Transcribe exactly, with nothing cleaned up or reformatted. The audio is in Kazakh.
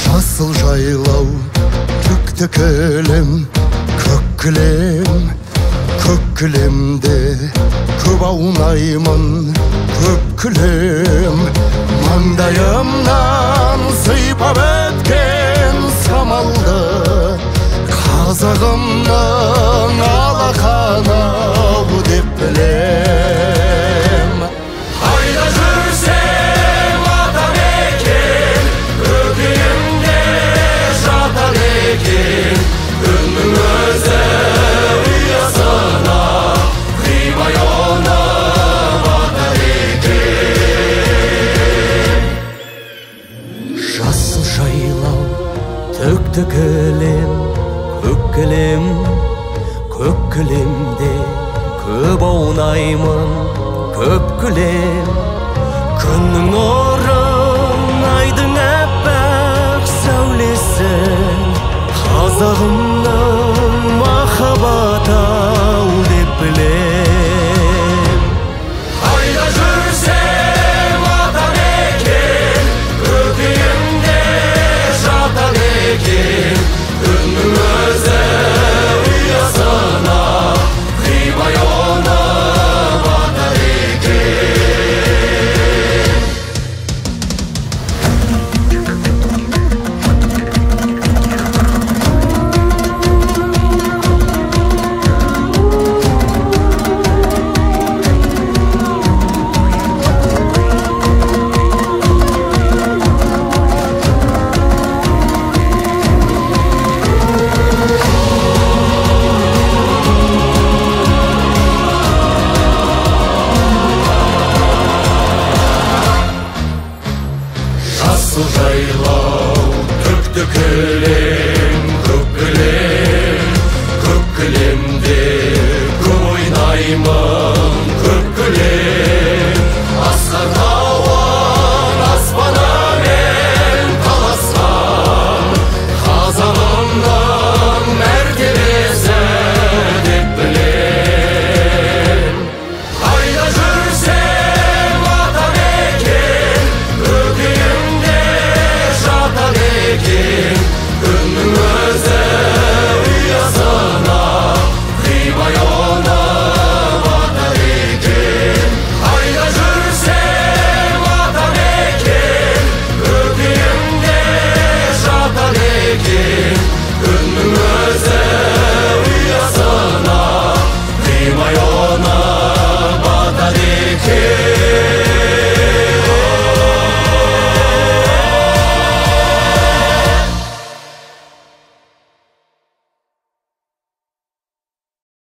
Жасыл жайлау, түкті кілем, көк кілем, көк кілемде көп аунаймын, көп кілем. Маңдайымнан сыйпап өткен самалды, қазағымның алақанау деп білем. Қайда жүрсем атам екен, көкейімде жатар екен, күннің өзі ұясына қимай оңып атар екен. Жасыл жайлау, түкті кілем, көк кілем, көк кілемде көп аунаймын, көп кілем. Күннің нұрын, айдың әппақ сәулесін, қазағымның махаббат-ау деп білем. Қайда жүрсем атам екен, көкейімде жатар екен, күннің өзі ұясына қимай оңып атар екен. Жасыл жайлау, түкті кілем,